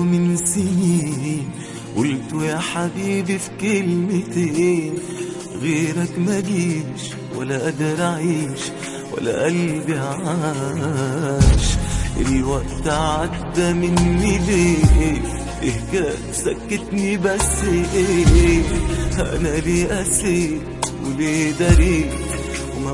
من سنين، قلت يا حبيبي في كلمتين، غيرك ماليش ولا قادر أعيش ولا قلبي عاش. الوقت عدى مني ليه؟ إيه كان سكتني بس إيه؟ أنا ليه قسيت وليه داريت وما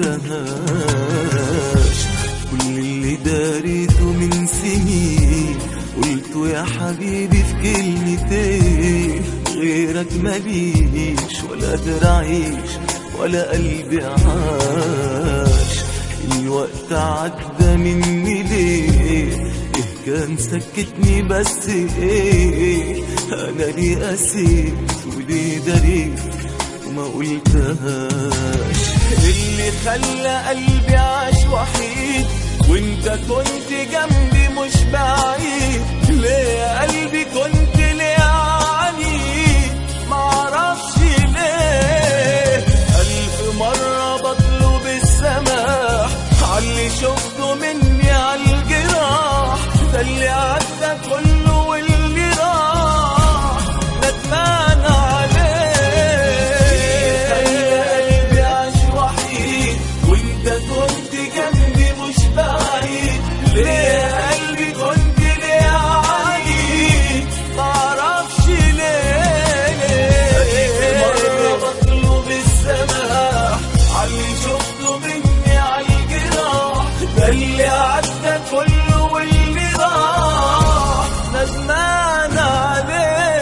قلتهاش؟ كل اللي داريته من سنين قلته يا حبيبي في كلمتين، غيرك ماليش ولا قادر أعيش ولا قلبي عاش. الوقت عدى مني ليه؟ إيه كان سكتني بس إيه؟ أنا ليه قسيت وليه داريت وما قلتهاش؟ اللي خلى قلبي عاش وحيد وانت كنت جنبي مش بعيد، ليه يا قلبي كنت ليه عنيد؟ معرفش ليه. 1000 مرة بطلب السماح عاللي شفته مني عالجراح، ده اللي عدى كله واللي راح ندمان عليه. خلى قلبي عاش وحيد وانت كنت جنبي مش بعيد، ليه يا قلبي كنت ليه عنيد؟ معرفش ليه. 1000 مرة بطلب السماح عاللي شفته مني عالجراح، ده اللي عدى كله واللي راح ندمان عليه.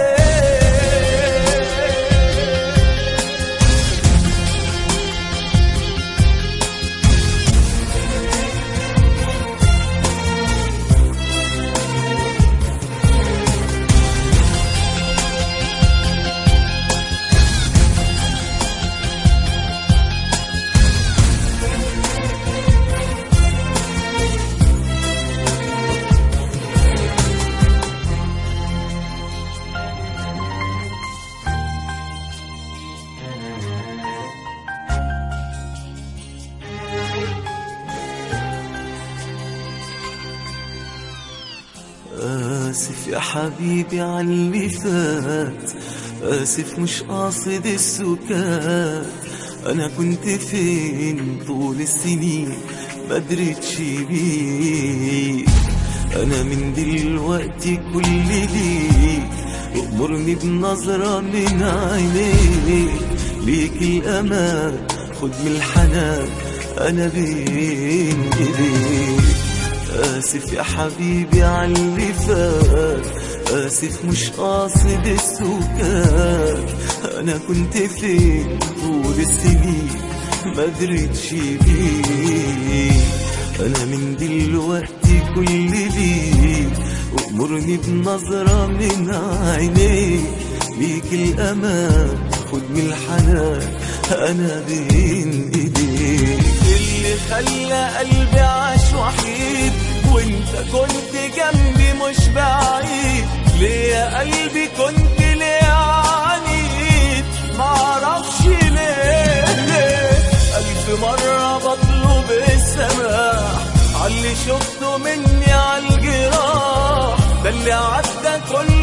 آسف يا حبيبي عاللي فات، آسف مش قاصد السكات. أنا كنت فين طول السنين مدرتش بيك؟ أنا من دلوقتي كل ليك أمرني بنظرة من عينيك، ليك الأمان خد من الحنان أنا بين إيديك. آسف يا حبيبي عاللي فات، آسف مش قاصد السكات. أنا كنت فين طول السنين مدرتش بيك؟ أنا من دلوقتي كل ليك أمرني بنظرة من عينيك، ليك الأمان خد من الحنان أنا بين إيديك. اللي خلى قلبي عاش وحيد وانت كنت جنبي مش بعيد، ليه يا قلبي كنت ليه عنيد؟ معرفش ليه. 1000 مرة بطلب السماح عاللي شفته مني عالجراح، ده اللي عدى كل